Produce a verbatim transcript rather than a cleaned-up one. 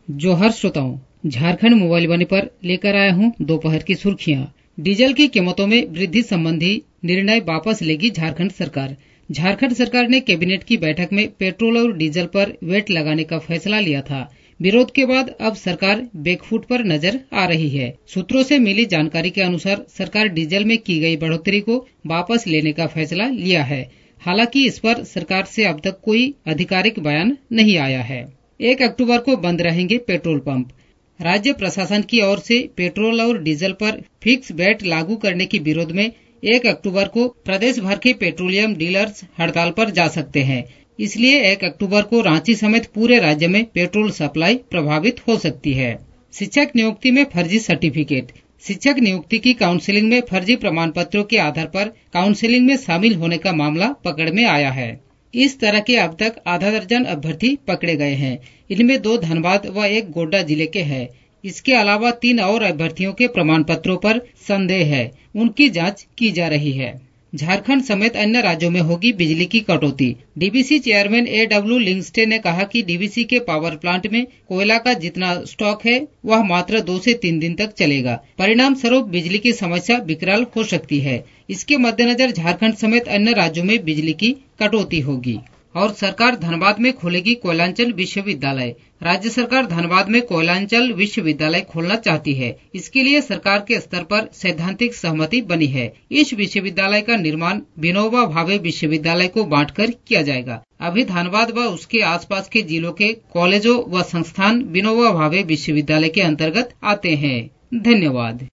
जोहर श्रोताओं, झारखंड मोबाइल वाणी पर लेकर आया हूँ दोपहर की सुर्खियाँ। डीजल की कीमतों में वृद्धि संबंधी निर्णय वापस लेगी झारखंड सरकार। झारखंड सरकार ने कैबिनेट की बैठक में पेट्रोल और डीजल पर वेट लगाने का फैसला लिया था। विरोध के बाद अब सरकार बैकफुट पर नजर आ रही है। सूत्रों से मिली जानकारी के अनुसार सरकार डीजल में की गई बढ़ोतरी को वापस लेने का फैसला लिया है। हालांकि इस पर सरकार से अब तक कोई आधिकारिक बयान नहीं आया है। एक अक्टूबर को बंद रहेंगे पेट्रोल पंप। राज्य प्रशासन की ओर से पेट्रोल और डीजल पर फिक्स वैट लागू करने के विरोध में एक अक्टूबर को प्रदेश भर के पेट्रोलियम डीलर्स हड़ताल पर जा सकते हैं। इसलिए एक अक्टूबर को रांची समेत पूरे राज्य में पेट्रोल सप्लाई प्रभावित हो सकती है। शिक्षक नियुक्ति में फर्जी सर्टिफिकेट। शिक्षक नियुक्ति की काउंसिलिंग में फर्जी प्रमाण पत्रों के आधार पर काउंसिलिंग में शामिल होने का मामला पकड़ में आया है। इस तरह के अब तक आधा दर्जन अभ्यर्थी पकड़े गए हैं। इनमें दो धनबाद व एक गोड्डा जिले के हैं। इसके अलावा तीन और अभ्यर्थियों के प्रमाण पत्रों पर संदेह है, उनकी जांच की जा रही है। झारखंड समेत अन्य राज्यों में होगी बिजली की कटौती। डीवीसी चेयरमैन ए डब्ल्यू लिंगस्टे ने कहा कि डीवीसी के पावर प्लांट में कोयला का जितना स्टॉक है वह मात्र दो से तीन दिन तक चलेगा। परिणाम स्वरूप बिजली की समस्या विकराल हो सकती है। इसके मद्देनजर झारखंड समेत अन्य राज्यों में बिजली की कटौती होगी। और सरकार धनबाद में खोलेगी कोयलांचल विश्वविद्यालय। राज्य सरकार धनबाद में कोयलांचल विश्वविद्यालय खोलना चाहती है। इसके लिए सरकार के स्तर पर सैद्धांतिक सहमति बनी है। इस विश्वविद्यालय का निर्माण विनोबा भावे विश्वविद्यालय को बांटकर किया जाएगा। अभी धनबाद व उसके आसपास के जिलों के कॉलेजों व संस्थान विनोबा भावे विश्वविद्यालय के अंतर्गत आते हैं। धन्यवाद।